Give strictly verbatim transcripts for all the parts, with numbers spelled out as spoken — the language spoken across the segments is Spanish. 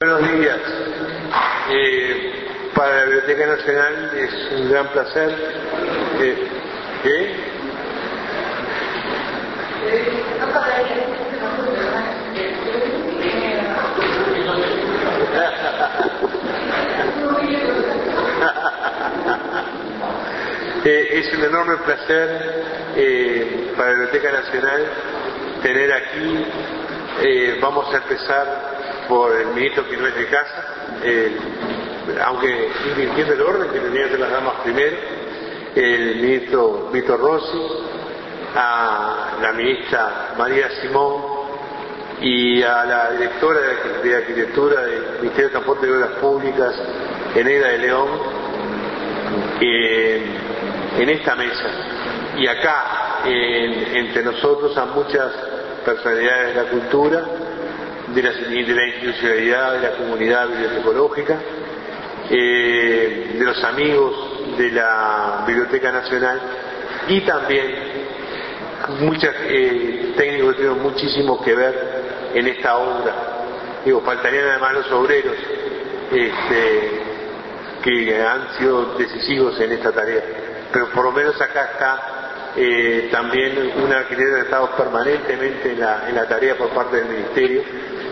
Buenos días. Eh, para la Biblioteca Nacional es un gran placer. Eh, ¿Qué? eh, es un enorme placer eh, para la Biblioteca Nacional tener aquí. Eh, vamos a empezar por el ministro que no es de casa, eh, aunque invirtiendo el orden que tendrían que ser las damas primero, el ministro Vítor Rossi, a la ministra María Simón y a la directora de Arquitectura del Ministerio de Transporte y Obras Públicas, Eneida de León, eh, en esta mesa. Y acá, en, entre nosotros, a muchas personalidades de la cultura, de la, de la institucionalidad, de la comunidad bibliotecológica, eh, de los amigos de la Biblioteca Nacional y también muchos eh, técnicos que tienen muchísimo que ver en esta obra. Digo, faltarían además los obreros este, que han sido decisivos en esta tarea, pero por lo menos acá está eh, también una arquitecta que ha estado permanentemente en la, en la tarea por parte del Ministerio,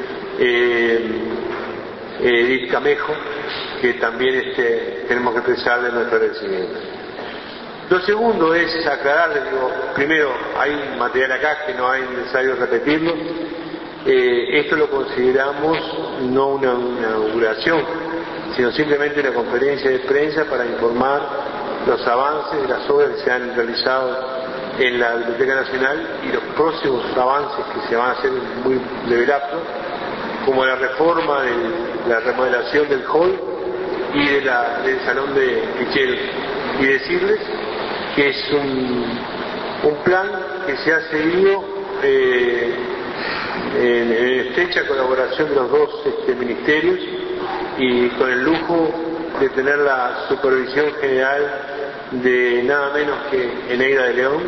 Eh, Edith Camejo, que también este, tenemos que expresarle nuestro agradecimiento. Lo segundo es aclararles, digo, primero, hay material acá que no hay necesario repetirlo. Eh, esto lo consideramos no una, una inauguración, sino simplemente una conferencia de prensa para informar los avances de las obras que se han realizado en la Biblioteca Nacional y los próximos avances que se van a hacer muy breve lapso, como la reforma de la remodelación del hall y de la, del salón de ficheros, y decirles que es un, un plan que se ha seguido eh, en, en estrecha colaboración de los dos este, ministerios y con el lujo de tener la supervisión general de nada menos que Eneida de León,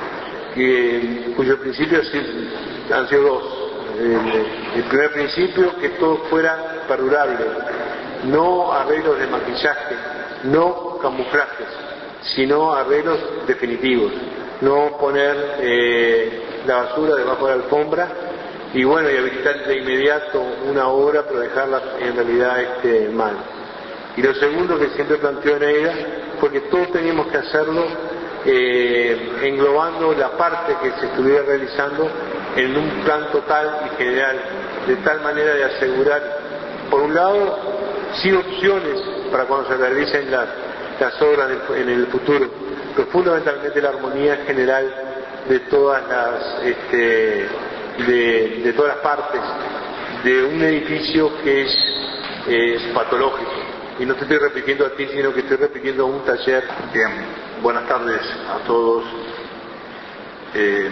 que, cuyos principios han sido dos. El, el primer principio, que todo fuera perdurable, no arreglos de maquillaje, no camuflajes, sino arreglos definitivos, no poner eh, la basura debajo de la alfombra y bueno, y habilitar de inmediato una obra pero dejarla en realidad este, mal. Y lo segundo que siempre planteó Neida fue que todos teníamos que hacerlo eh, englobando la parte que se estuviera realizando en un plan total y general, de tal manera de asegurar, por un lado, sí opciones para cuando se realicen las, las obras en el futuro, pero fundamentalmente la armonía general de todas las, este, de, de todas las partes de un edificio que es, es patológico. Y no te estoy repitiendo a ti, sino que estoy repitiendo a un taller. Bien, buenas tardes a todos. Eh,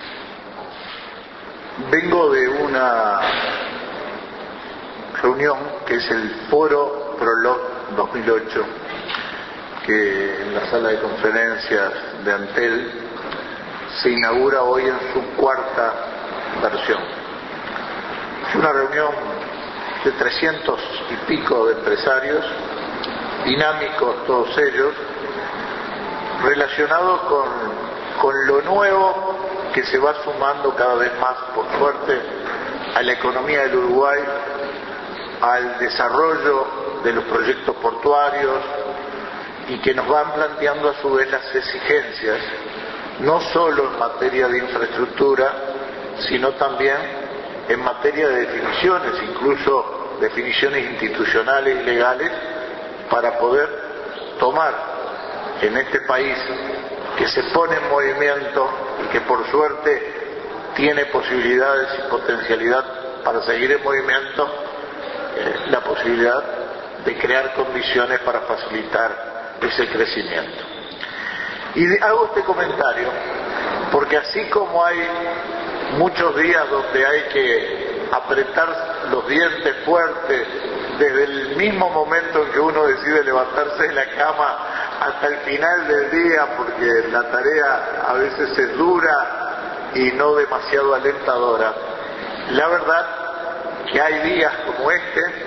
vengo de una reunión que es el Foro Prolog dos mil ocho, que en la sala de conferencias de Antel se inaugura hoy en su cuarta versión. Es una reunión de trescientos y pico de empresarios, dinámicos todos ellos, relacionados con, con lo nuevo que se va sumando cada vez más, por suerte, a la economía del Uruguay, al desarrollo de los proyectos portuarios y que nos van planteando a su vez las exigencias, no solo en materia de infraestructura, sino también en materia de definiciones, incluso definiciones institucionales y legales, para poder tomar en este país que se pone en movimiento y que por suerte tiene posibilidades y potencialidad para seguir en movimiento, eh, la posibilidad de crear condiciones para facilitar ese crecimiento. Y hago este comentario porque así como hay muchos días donde hay que apretar los dientes fuertes desde el mismo momento en que uno decide levantarse de la cama hasta el final del día, porque la tarea a veces es dura y no demasiado alentadora. La verdad que hay días como este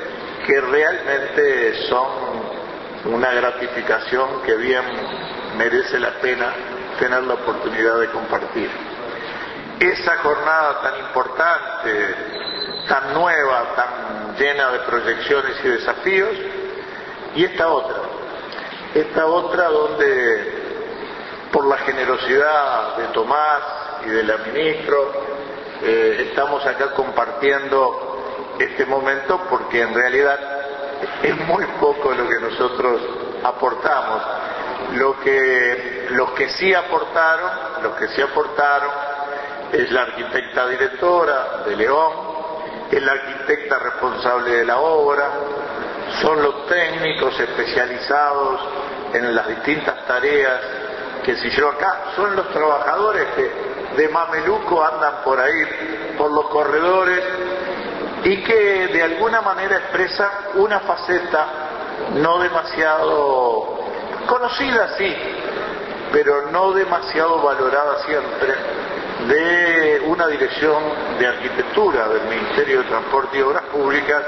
que realmente son una gratificación que bien merece la pena tener la oportunidad de compartir. Esa jornada tan importante, tan nueva, tan llena de proyecciones y desafíos, y esta otra, esta otra donde por la generosidad de Tomás y de la ministro eh, estamos acá compartiendo este momento, porque en realidad es muy poco lo que nosotros aportamos. Lo que, los que sí aportaron, los que sí aportaron es la arquitecta directora de León, es la arquitecta responsable de la obra, son los técnicos especializados en las distintas tareas que se llevan acá, son los trabajadores que de mameluco andan por ahí, por los corredores, y que de alguna manera expresan una faceta no demasiado conocida, sí, pero no demasiado valorada siempre, de una dirección de arquitectura del Ministerio de Transporte y Obras Públicas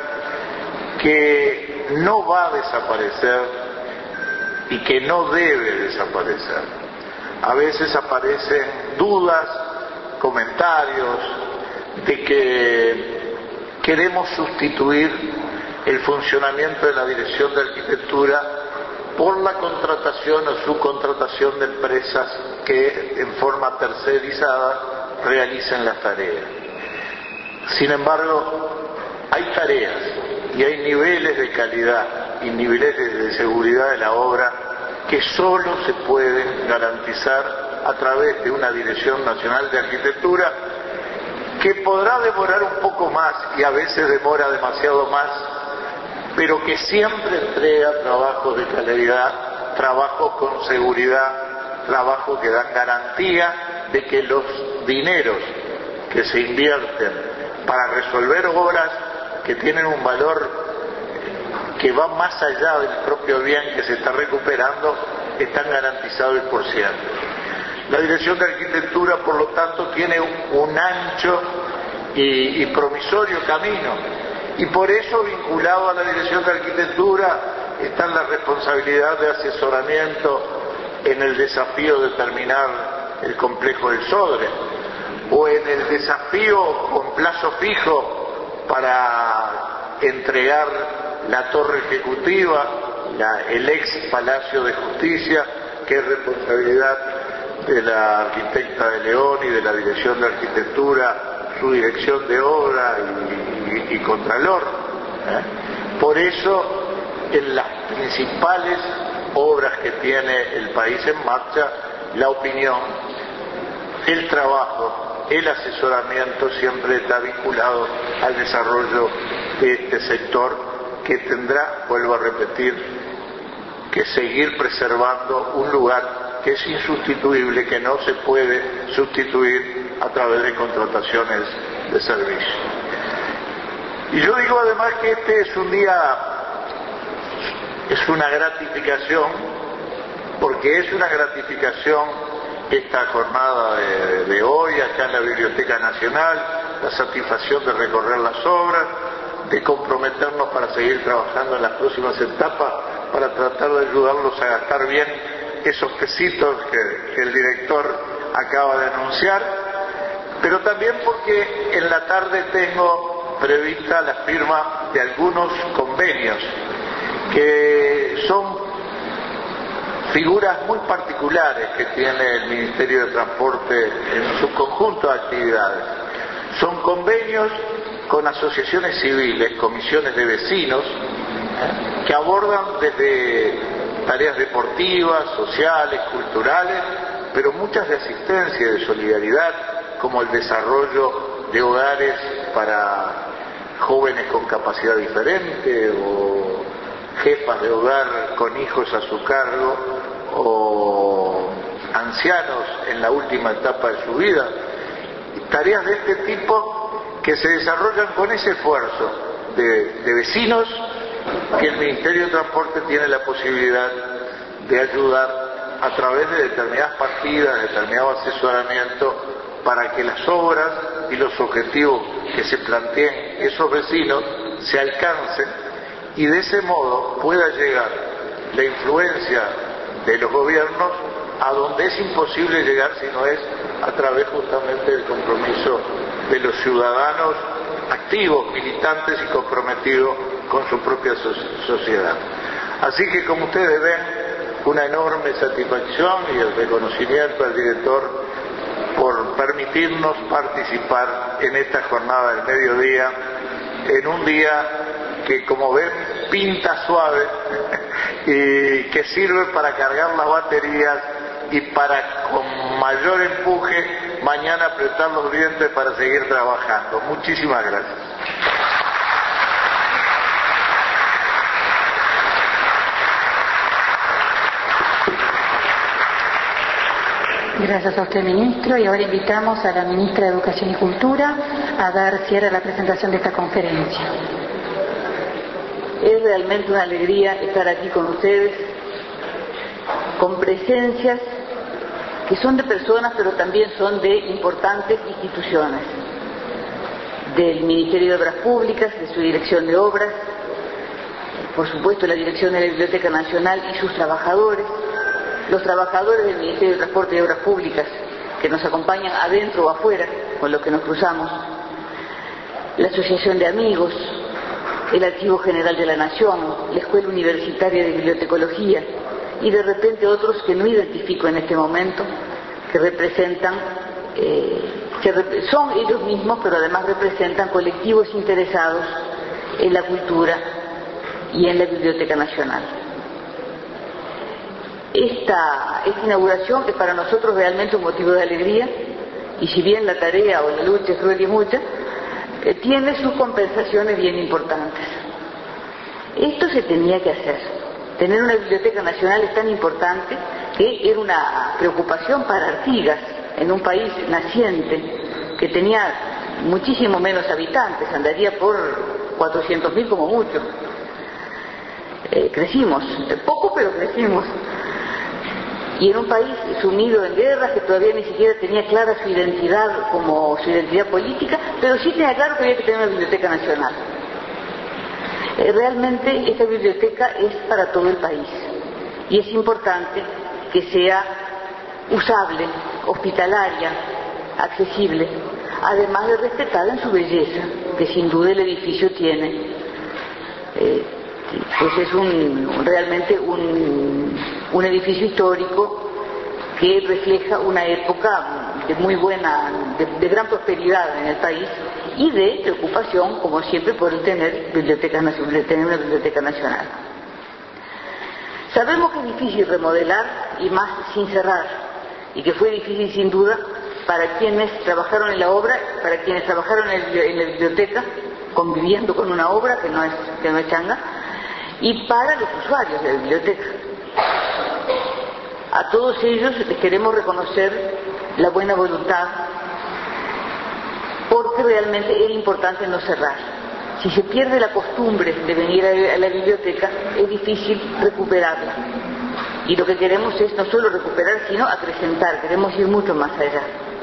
que no va a desaparecer y que no debe desaparecer. A veces aparecen dudas, comentarios de que queremos sustituir el funcionamiento de la Dirección de Arquitectura por la contratación o subcontratación de empresas que en forma tercerizada realicen las tareas. Sin embargo, hay tareas y hay niveles de calidad y niveles de seguridad de la obra que solo se pueden garantizar a través de una Dirección Nacional de Arquitectura que podrá demorar un poco más y a veces demora demasiado más, pero que siempre entrega trabajos de calidad, trabajos con seguridad, trabajos que dan garantía de que los dineros que se invierten para resolver obras que tienen un valor que va más allá del propio bien que se está recuperando, están garantizados por siempre. La Dirección de Arquitectura, por lo tanto, tiene un, un ancho y, y promisorio camino, y por eso, vinculado a la Dirección de Arquitectura, está la responsabilidad de asesoramiento en el desafío de terminar el complejo del Sodre, o en el desafío con plazo fijo para entregar la torre ejecutiva, la, el ex Palacio de Justicia, que es responsabilidad de la arquitecta de León y de la Dirección de Arquitectura, su dirección de obra y, y, y contralor. ¿eh? Por eso, en las principales obras que tiene el país en marcha, la opinión, el trabajo, el asesoramiento siempre está vinculado al desarrollo de este sector, que tendrá, vuelvo a repetir, que seguir preservando un lugar que es insustituible, que no se puede sustituir a través de contrataciones de servicio. Y yo digo además que este es un día, es una gratificación, porque es una gratificación esta jornada de, de hoy acá en la Biblioteca Nacional, la satisfacción de recorrer las obras, de comprometernos para seguir trabajando en las próximas etapas para tratar de ayudarlos a gastar bien esos pesitos que, que el director acaba de anunciar, pero también porque en la tarde tengo prevista la firma de algunos convenios que son figuras muy particulares que tiene el Ministerio de Transporte en su conjunto de actividades. Son convenios con asociaciones civiles, comisiones de vecinos, ¿eh? que abordan desde tareas deportivas, sociales, culturales, pero muchas de asistencia y de solidaridad, como el desarrollo de hogares para jóvenes con capacidad diferente, o jefas de hogar con hijos a su cargo, o ancianos en la última etapa de su vida. Tareas de este tipo que se desarrollan con ese esfuerzo de, de vecinos, que el Ministerio de Transporte tiene la posibilidad de ayudar a través de determinadas partidas, de determinado asesoramiento, para que las obras y los objetivos que se planteen esos vecinos se alcancen y de ese modo pueda llegar la influencia de los gobiernos a donde es imposible llegar si no es a través justamente del compromiso de los ciudadanos activos, militantes y comprometidos con su propia sociedad. Así que, como ustedes ven, una enorme satisfacción y el reconocimiento al director por permitirnos participar en esta jornada del mediodía, en un día que, como ven, pinta suave y que sirve para cargar las baterías y para, con mayor empuje, mañana apretar los dientes para seguir trabajando. Muchísimas gracias. Gracias a usted, ministro. Y ahora invitamos a la ministra de Educación y Cultura a dar cierre a la presentación de esta conferencia. Es realmente una alegría estar aquí con ustedes, con presencias que son de personas, pero también son de importantes instituciones, del Ministerio de Obras Públicas, de su Dirección de Obras, por supuesto la Dirección de la Biblioteca Nacional y sus trabajadores, los trabajadores del Ministerio de Transporte y Obras Públicas, que nos acompañan adentro o afuera, con los que nos cruzamos, la Asociación de Amigos, el Archivo General de la Nación, la Escuela Universitaria de Bibliotecología, y de repente otros que no identifico en este momento, que representan, eh, que rep- son ellos mismos, pero además representan colectivos interesados en la cultura y en la Biblioteca Nacional. Esta, esta inauguración es para nosotros realmente un motivo de alegría, y si bien la tarea o la lucha es cruel y mucha, eh, tiene sus compensaciones bien importantes. Esto se tenía que hacer. Tener una biblioteca nacional es tan importante que era una preocupación para Artigas, en un país naciente que tenía muchísimo menos habitantes, andaría por cuatrocientos mil como mucho. Eh, crecimos, poco pero crecimos. Y en un país sumido en guerras, que todavía ni siquiera tenía clara su identidad como su identidad política, pero sí tenía claro que había que tener una biblioteca nacional. Eh, realmente esta biblioteca es para todo el país y es importante que sea usable, hospitalaria, accesible, además de respetada en su belleza, que sin duda el edificio tiene. Eh, pues es un, realmente un, un edificio histórico que refleja una época de muy buena, de, de gran prosperidad en el país y de preocupación, como siempre, por el tener, bibliotecas, tener una biblioteca nacional. Sabemos que es difícil remodelar y más sin cerrar, y que fue difícil sin duda para quienes trabajaron en la obra, para quienes trabajaron en, el, en la biblioteca, conviviendo con una obra que no es, que no es changa, y para los usuarios de la biblioteca. A todos ellos les queremos reconocer la buena voluntad, porque realmente era importante no cerrar. Si se pierde la costumbre de venir a la biblioteca, es difícil recuperarla. Y lo que queremos es no solo recuperar, sino acrecentar, queremos ir mucho más allá.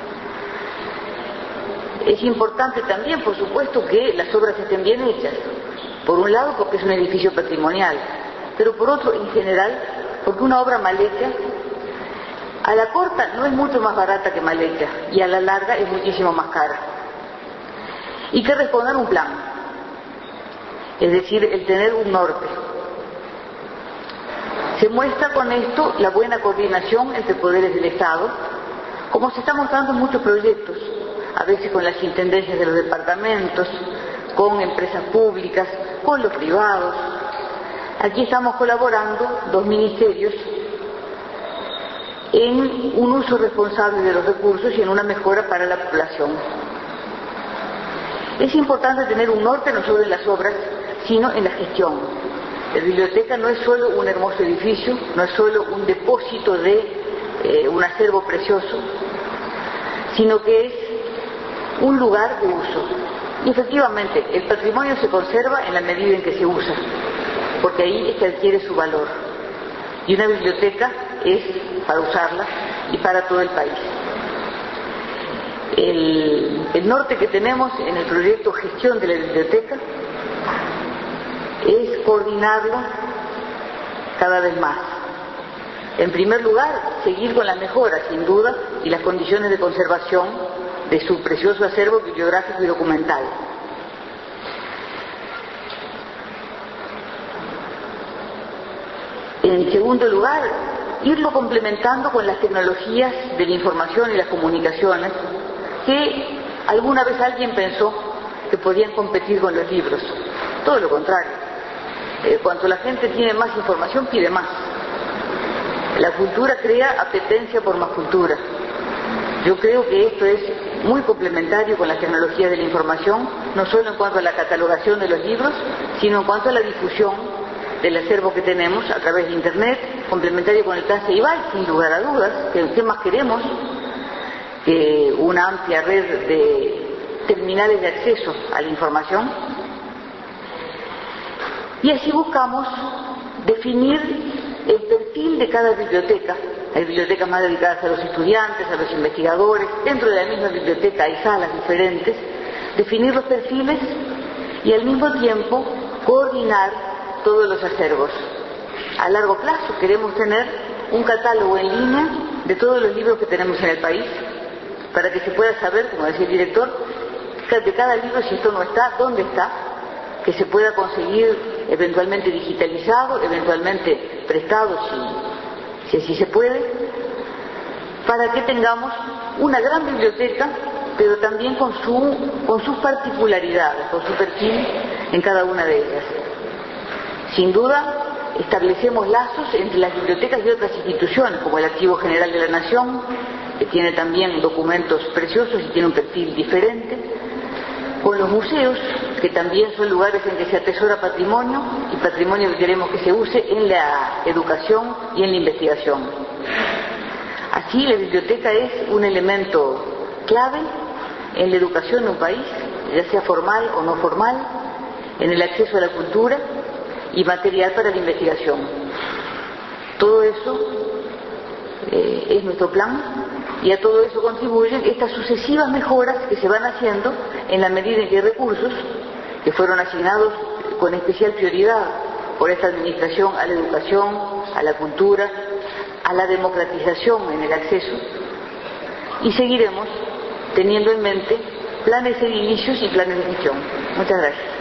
Es importante también, por supuesto, que las obras estén bien hechas. Por un lado, porque es un edificio patrimonial, pero por otro, en general, porque una obra mal hecha, a la corta no es mucho más barata que mal hecha, y a la larga es muchísimo más cara. Y que responder un plan, es decir, el tener un norte. Se muestra con esto la buena coordinación entre poderes del Estado, como se está mostrando en muchos proyectos, a veces con las intendencias de los departamentos, con empresas públicas, con los privados. Aquí estamos colaborando dos ministerios en un uso responsable de los recursos y en una mejora para la población. Es importante tener un norte no solo en las obras, sino en la gestión. La biblioteca no es solo un hermoso edificio, no es solo un depósito de eh, un acervo precioso, sino que es un lugar de uso. Y efectivamente, el patrimonio se conserva en la medida en que se usa, porque ahí es que adquiere su valor. Y una biblioteca es para usarla y para todo el país. El, el norte que tenemos en el proyecto Gestión de la Biblioteca es coordinarlo cada vez más. En primer lugar, seguir con las mejoras, sin duda, y las condiciones de conservación de su precioso acervo bibliográfico y documental. En segundo lugar, irlo complementando con las tecnologías de la información y las comunicaciones, que alguna vez alguien pensó que podían competir con los libros. Todo lo contrario. Eh, cuanto la gente tiene más información, pide más. La cultura crea apetencia por más cultura. Yo creo que esto es muy complementario con las tecnologías de la información, no solo en cuanto a la catalogación de los libros, sino en cuanto a la difusión del acervo que tenemos a través de Internet, complementario con el plan Ceibal, sin lugar a dudas. ¿Qué más queremos? Que una amplia red de terminales de acceso a la información. Y así buscamos definir el perfil de cada biblioteca. Hay bibliotecas más dedicadas a los estudiantes, a los investigadores. Dentro de la misma biblioteca hay salas diferentes. Definir los perfiles y al mismo tiempo coordinar todos los acervos. A largo plazo queremos tener un catálogo en línea de todos los libros que tenemos en el país, para que se pueda saber, como decía el director, de cada libro, si esto no está, dónde está, que se pueda conseguir eventualmente digitalizado, eventualmente prestado, si, si así se puede, para que tengamos una gran biblioteca, pero también con, su, con sus particularidades, con su perfil en cada una de ellas. Sin duda, establecemos lazos entre las bibliotecas y otras instituciones, como el Archivo General de la Nación, que tiene también documentos preciosos y tiene un perfil diferente, con los museos, que también son lugares en que se atesora patrimonio, y patrimonio que queremos que se use en la educación y en la investigación. Así, la biblioteca es un elemento clave en la educación de un país, ya sea formal o no formal, en el acceso a la cultura y material para la investigación. Todo eso eh, es nuestro plan, y a todo eso contribuyen estas sucesivas mejoras que se van haciendo en la medida en que hay recursos que fueron asignados con especial prioridad por esta administración a la educación, a la cultura, a la democratización en el acceso, y seguiremos teniendo en mente planes edilicios y planes de gestión. Muchas gracias.